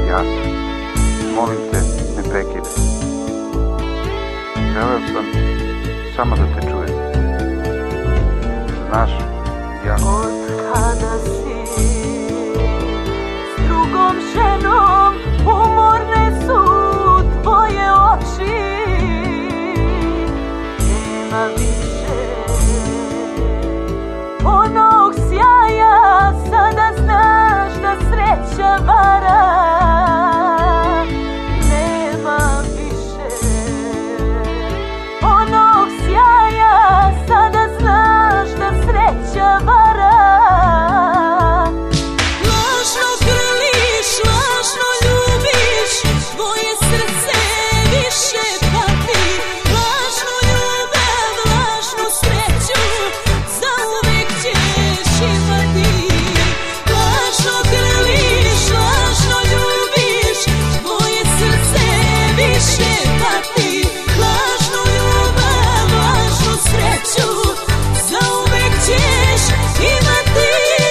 ja sam. Molim te, ne prekidaj. Želeo sam samo da te čujem. Znaš, ja... Od kada si s drugom ženom, umorne su tvoje oči. Nema više onog sjaja, sada znaš da sreća vara. Nema više onog sjaja, sada znaš da sreća vara. Lažno grliš, lažno ljubiš, tvoje srce više pati. Lažnu ljubav, lažnu sreću, zauvek ćeš imati. Lažno grliš, lažno ljubiš, tvoje srce više pati. Lažnu ljubav, lažnu sreću, zauvek ćeš imati.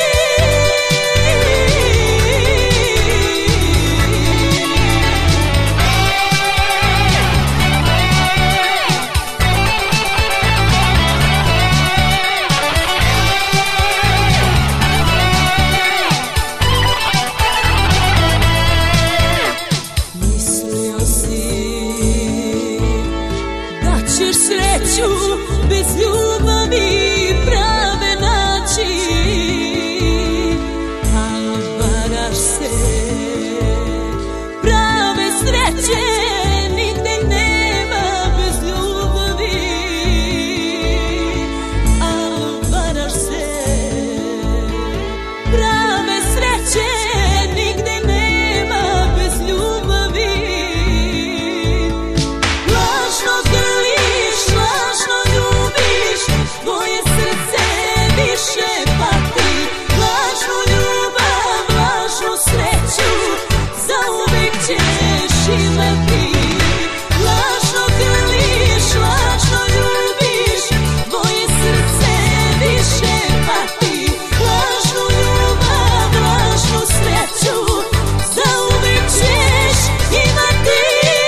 Mislio si da ćeš sreću bez ljubavi prave naći, al varaš se, prave sreće nigde nema bez ljubavi. Al varaš se, prave sreće nigde nema bez ljubavi. Lažno grliš, lažno ljubiš, tvoje srce više pati. Lažnu ljubav, lažnu sreću, zauvek ćeš imati. Lažno grliš, lažno ljubiš, tvoje srce više pati. Lažnu ljubav, lažnu sreću, zauvek ćeš imati.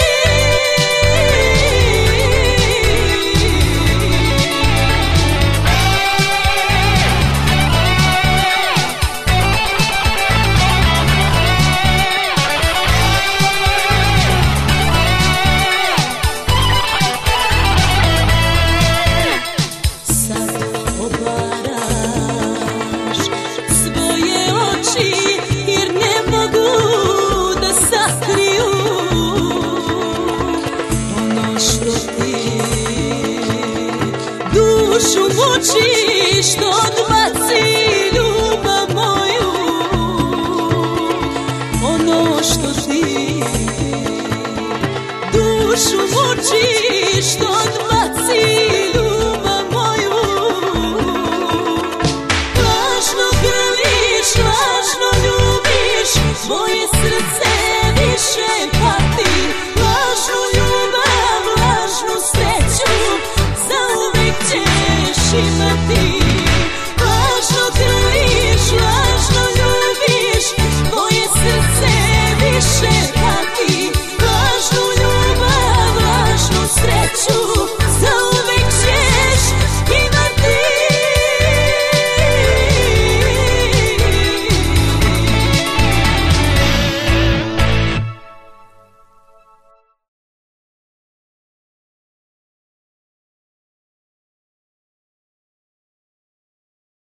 Sad otvaraš svoje oči, jer ne mogu da sakriju ono što ti dušu muči, što odbaci ljubav moju. Ono što ti dušu muči, što